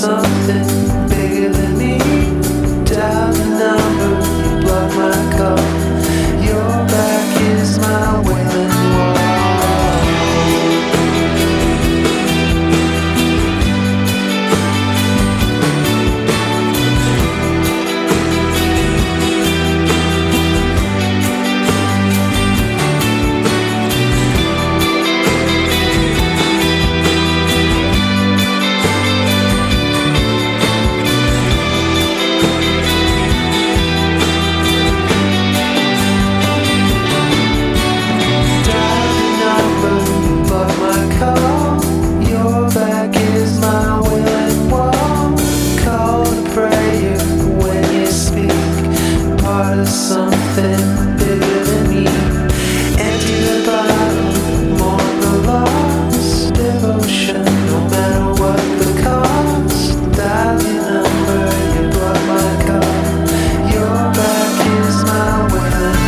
something bigger than me. Dial the number, you block my call. Your back is my wailing wall. Something bigger than me. Empty the bottle, mourn the loss. Devotion, no matter what the cost. Dial your number, you block my call. Your back is my wailing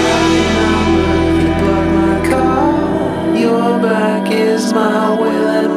my wailing